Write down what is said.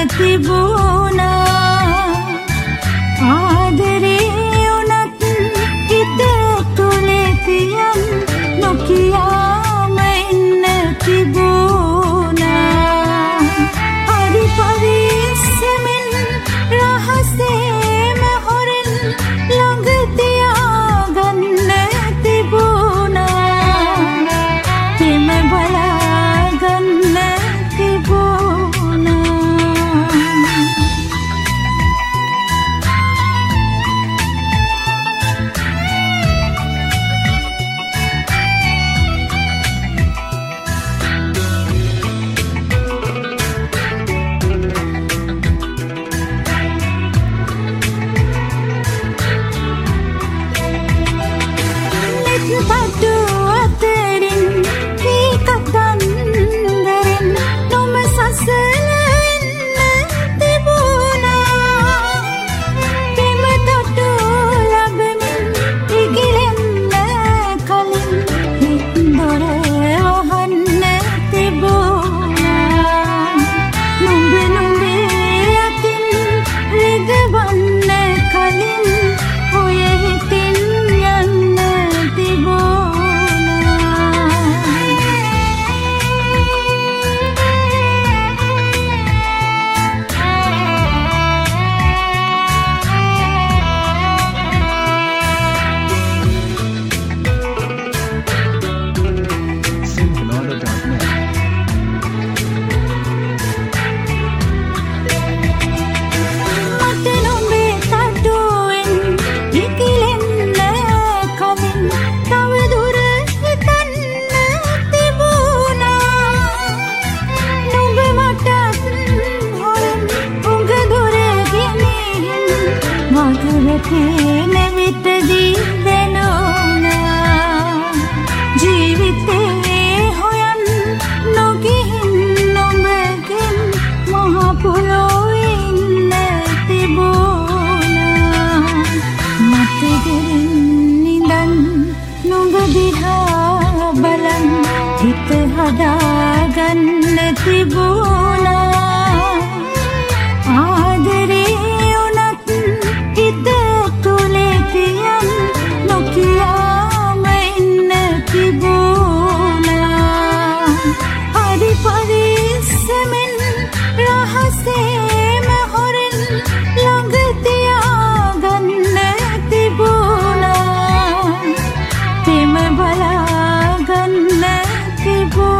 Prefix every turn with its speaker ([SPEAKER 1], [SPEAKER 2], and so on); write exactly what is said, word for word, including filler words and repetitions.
[SPEAKER 1] තිබුණා ආදරේ උනත් හිත තුලේ තියන් නොකියාම ඉන්න තිබුණා හරි පරිස්සමෙන් රහසේම හොරෙන් ළඟ තියාගන්න තිබුණා තෙම බලාගන්න තිබුණා පටු අතරින් මේ කතන්දරෙන් නොම සසලෙන්න තිබුණා පෙම තොටු ලැබෙමින් ඉගිලෙන්න කලින් හිත් දොර වහන්න තිබුණා නුඹ නුඹේ අතින් රිදවන්න කලින් ඔය හිතින් යන්න නැවිතදී දැනුණා ජීවිතේ හොයන් නොගිහින් නොමගෙන් මහ පොළොවේ ඉන්න තිබුණා මතකෙන් නිදන් නුඹ දිහා බලන් හිත හදාගන්න තිබුණා ආදරේ උනත් හිත තුලේ තියන් නොකියාම ඉන්න තිබුණා හරි පරිස්සමෙන් රහසේම හොරෙන් ළඟ තියාගන්න තිබුණා තෙම බලාගන්න තිබුණා